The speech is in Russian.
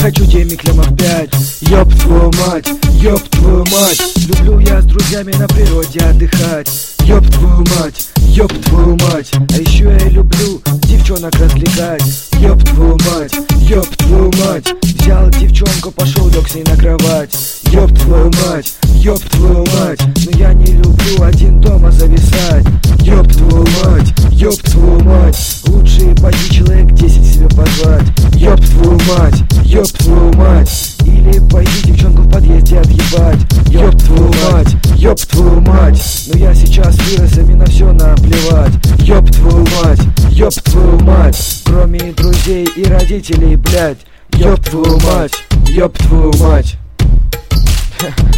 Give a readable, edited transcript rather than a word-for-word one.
хочу денег лямов 5. Ёб твою мать, ёб твою мать. Люблю я с друзьями на природе отдыхать. Ёб твою мать, ёб твою мать. А еще я люблю девчонок развлекать. Ёб твою мать, ёб твою мать. Взял девчонку, пошел, лег с ней на кровать. Ёб твою мать, ёб твою мать. Но я не люблю один дома зависать. Ёб твою мать, ёб твою мать. Лучше пойди человек 10 себе позвать. Ёб твою мать, ёб твою мать. Или пойди девчонку в подъезде отъебать. Ёб твою мать, ёб твою мать. Но я сейчас вырос, и мне на все наплевать. Ёб твою мать, ёб твою мать. Кроме друзей и родителей, блядь. Ёб твою мать, ёб твою мать.